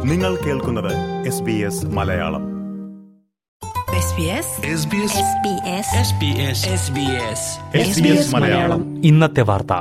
നിങ്ങൾ കേൾക്കുന്നത് SBS മലയാളം. മലയാളം ഇന്നത്തെ വാർത്ത.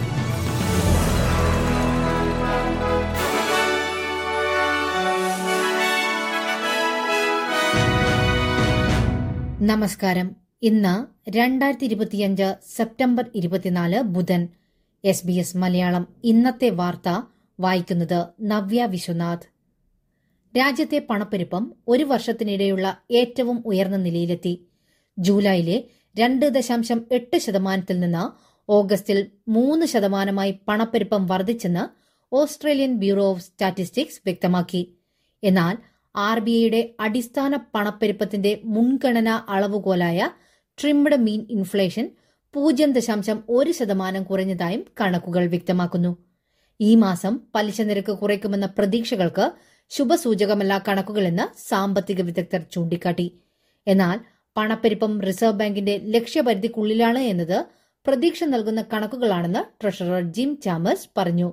നമസ്കാരം. ഇന്ന് 2025 സെപ്റ്റംബർ 24 ബുധൻ. SBS മലയാളം ഇന്നത്തെ വാർത്ത വായിക്കുന്നത് നവ്യ വിശ്വനാഥ്. രാജ്യത്തെ പണപ്പെരുപ്പം ഒരു വർഷത്തിനിടെയുള്ള ഏറ്റവും ഉയർന്ന നിലയിലെത്തി. ജൂലൈയിലെ 2.8% നിന്ന് ഓഗസ്റ്റിൽ 3% പണപ്പെരുപ്പം വർദ്ധിച്ചെന്ന് ഓസ്ട്രേലിയൻ ബ്യൂറോ ഓഫ് സ്റ്റാറ്റിസ്റ്റിക്സ് വ്യക്തമാക്കി. എന്നാൽ RBIയുടെ അടിസ്ഥാന പണപ്പെരുപ്പത്തിന്റെ മുൻഗണനാ അളവുകോലായ ട്രിംഡ് മീൻ ഇൻഫ്ലേഷൻ 0.1% കുറഞ്ഞതായും കണക്കുകൾ വ്യക്തമാക്കുന്നു. ഈ മാസം പലിശ നിരക്ക് കുറയ്ക്കുമെന്ന പ്രതീക്ഷകൾക്ക് ശുഭസൂചകമല്ല കണക്കുകളെന്ന് സാമ്പത്തിക വിദഗ്ധർ ചൂണ്ടിക്കാട്ടി. എന്നാൽ പണപ്പെരുപ്പം റിസർവ് ബാങ്കിന്റെ ലക്ഷ്യപരിധിക്കുള്ളിലാണ് എന്നത് പ്രതീക്ഷ നൽകുന്ന കണക്കുകളാണെന്ന് ട്രഷറർ ജിം ചാമേഴ്സ് പറഞ്ഞു.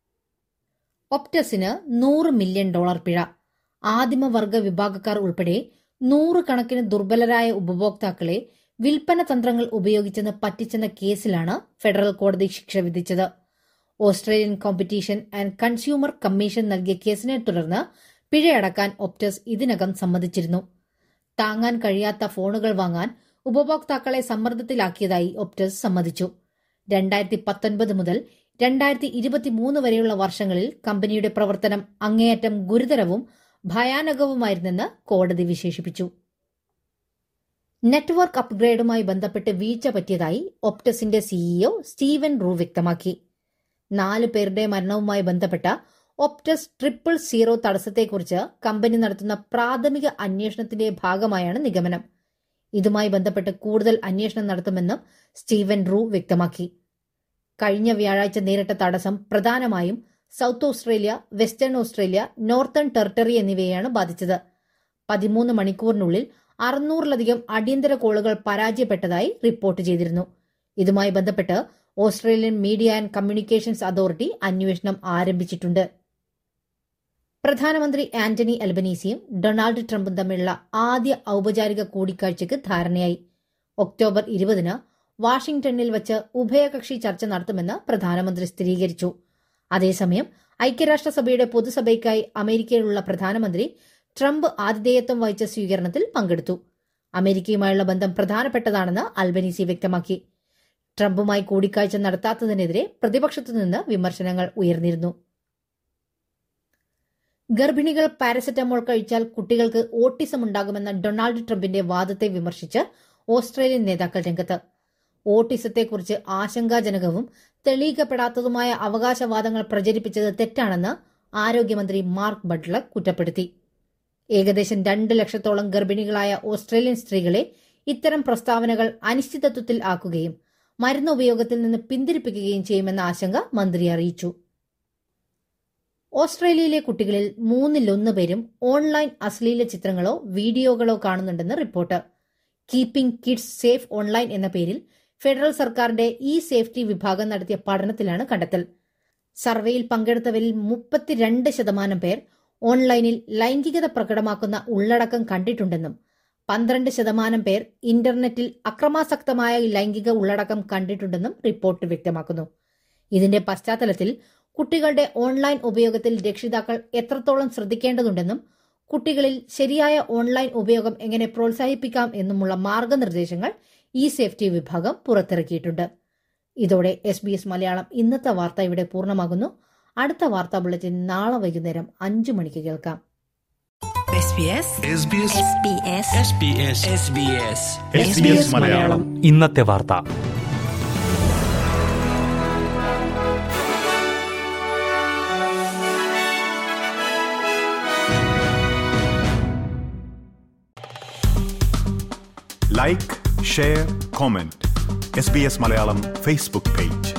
ഒപ്റ്റസിന് $100 മില്യൺ പിഴ. ആദിമവർഗ വിഭാഗക്കാർ ഉൾപ്പെടെ 100 കണക്കിന് ദുർബലരായ ഉപഭോക്താക്കളെ വിൽപ്പന തന്ത്രങ്ങൾ ഉപയോഗിച്ചെന്ന് പറ്റിച്ചെന്ന കേസിലാണ് ഫെഡറൽ കോടതി ശിക്ഷ വിധിച്ചത്. Australian Competition and Consumer Commission നൽകിയ കേസിനെ തുടർന്ന് പിഴയടക്കാൻ ഒപ്റ്റസ് ഇതിനകം സമ്മതിച്ചിരുന്നു. താങ്ങാൻ കഴിയാത്ത ഫോണുകൾ വാങ്ങാൻ ഉപഭോക്താക്കളെ സമ്മർദ്ദത്തിലാക്കിയതായി ഒപ്റ്റസ് സമ്മതിച്ചു. 2019 മുതൽ 2023 വരെയുള്ള വർഷങ്ങളിൽ കമ്പനിയുടെ പ്രവർത്തനം അങ്ങേയറ്റം ഗുരുതരവും ഭയാനകവുമായിരുന്നെന്ന് കോടതി വിശേഷിപ്പിച്ചു. നെറ്റ്വർക്ക് അപ്ഗ്രേഡുമായി ബന്ധപ്പെട്ട് വീഴ്ച പറ്റിയതായി ഒപ്റ്റസിന്റെ സിഇഒ സ്റ്റീവൻ റൂ വ്യക്തമാക്കി. 4 പേരുടെ മരണവുമായി ബന്ധപ്പെട്ട ഒപ്റ്റസ് 000 തടസ്സത്തെക്കുറിച്ച് കമ്പനി നടത്തുന്ന പ്രാഥമിക അന്വേഷണത്തിന്റെ ഭാഗമായാണ് നിഗമനം. ഇതുമായി ബന്ധപ്പെട്ട് കൂടുതൽ അന്വേഷണം നടത്തുമെന്നും സ്റ്റീവൻ റൂ വ്യക്തമാക്കി. കഴിഞ്ഞ വ്യാഴാഴ്ച നേരിട്ട തടസ്സം പ്രധാനമായും South Australia, Western Australia, Northern Territory എന്നിവയെയാണ് ബാധിച്ചത്. 13 മണിക്കൂറിനുള്ളിൽ 600-ലധികം അടിയന്തര കോളുകൾ പരാജയപ്പെട്ടതായി റിപ്പോർട്ട് ചെയ്തിരുന്നു. ഇതുമായി ബന്ധപ്പെട്ട് Australian Media and Communications Authority അന്വേഷണം ആരംഭിച്ചിട്ടുണ്ട്. പ്രധാനമന്ത്രി ആന്റണി അൽബനീസിയും ഡൊണാൾഡ് ട്രംപും തമ്മിലുള്ള ആദ്യ ഔപചാരിക കൂടിക്കാഴ്ചയ്ക്ക് ധാരണയായി. ഒക്ടോബർ 20 വാഷിംഗ്ടണിൽ വച്ച് ഉഭയകക്ഷി ചർച്ച നടത്തുമെന്ന് പ്രധാനമന്ത്രി സ്ഥിരീകരിച്ചു. അതേസമയം ഐക്യരാഷ്ട്രസഭയുടെ പൊതുസഭയ്ക്കായി അമേരിക്കയിലുള്ള പ്രധാനമന്ത്രി ട്രംപ് ആതിഥേയത്വം വഹിച്ച സ്വീകരണത്തിൽ പങ്കെടുത്തു. അമേരിക്കയുമായുള്ള ബന്ധം പ്രധാനപ്പെട്ടതാണെന്ന് അൽബനീസി വ്യക്തമാക്കി. ട്രംപുമായി കൂടിക്കാഴ്ച നടത്താത്തതിനെതിരെ പ്രതിപക്ഷത്തുനിന്ന് വിമർശനങ്ങൾ ഉയർന്നിരുന്നു. ഗർഭിണികൾ പാരസെറ്റമോൾ കഴിച്ചാൽ കുട്ടികൾക്ക് ഓട്ടിസം ഉണ്ടാകുമെന്ന ഡൊണാൾഡ് ട്രംപിന്റെ വാദത്തെ വിമർശിച്ച് ഓസ്ട്രേലിയൻ നേതാക്കൾ രംഗത്ത്. ഓട്ടിസത്തെക്കുറിച്ച് ആശങ്കാജനകവും തെളിയിക്കപ്പെടാത്തതുമായ അവകാശവാദങ്ങൾ പ്രചരിപ്പിച്ചത് തെറ്റാണെന്ന് ആരോഗ്യമന്ത്രി മാർക്ക് ബട്ട്ലർ കുറ്റപ്പെടുത്തി. ഏകദേശം 2 ലക്ഷത്തോളം ഗർഭിണികളായ ഓസ്ട്രേലിയൻ സ്ത്രീകളെ ഇത്തരം പ്രസ്താവനകൾ അനിശ്ചിതത്വത്തിൽ ആക്കുകയും മരുന്ന് ഉപയോഗത്തിൽ നിന്ന് പിന്തിരിപ്പിക്കുകയും ചെയ്യുമെന്ന ആശങ്ക മന്ത്രി അറിയിച്ചു. ഓസ്ട്രേലിയയിലെ കുട്ടികളിൽ 1/3 പേരും ഓൺലൈൻ അശ്ലീല ചിത്രങ്ങളോ വീഡിയോകളോ കാണുന്നുണ്ടെന്ന് report. Keeping kids safe online എന്ന പേരിൽ ഫെഡറൽ സർക്കാരിന്റെ സേഫ്റ്റി വിഭാഗം നടത്തിയ പഠനത്തിലാണ് കണ്ടെത്തൽ. സർവേയിൽ പങ്കെടുത്തവരിൽ 32% പേർ ഓൺലൈനിൽ ലൈംഗികത പ്രകടമാക്കുന്ന ഉള്ളടക്കം കണ്ടിട്ടുണ്ടെന്നും 12% പേർ ഇന്റർനെറ്റിൽ അക്രമാസക്തമായ ലൈംഗിക ഉള്ളടക്കം കണ്ടിട്ടുണ്ടെന്നും റിപ്പോർട്ട് വ്യക്തമാക്കുന്നു. ഇതിന്റെ പശ്ചാത്തലത്തിൽ കുട്ടികളുടെ ഓൺലൈൻ ഉപയോഗത്തിൽ രക്ഷിതാക്കൾ എത്രത്തോളം ശ്രദ്ധിക്കേണ്ടതുണ്ടെന്നും കുട്ടികളിൽ ശരിയായ ഓൺലൈൻ ഉപയോഗം എങ്ങനെ പ്രോത്സാഹിപ്പിക്കാം എന്നുമുള്ള മാർഗനിർദ്ദേശങ്ങൾ സേഫ്റ്റി വിഭാഗം പുറത്തിറക്കിയിട്ടുണ്ട്. ഇതോടെ SBS മലയാളം ഇന്നത്തെ വാർത്ത ഇവിടെ പൂർണ്ണമാകുന്നു. അടുത്ത വാർത്താ ബുള്ളറ്റിൻ നാളെ വൈകുന്നേരം 5 മണിക്ക് കേൾക്കാം. മലയാളം ഇന്നത്തെ വാർത്ത. Like, share, comment. SBS Malayalam Facebook page.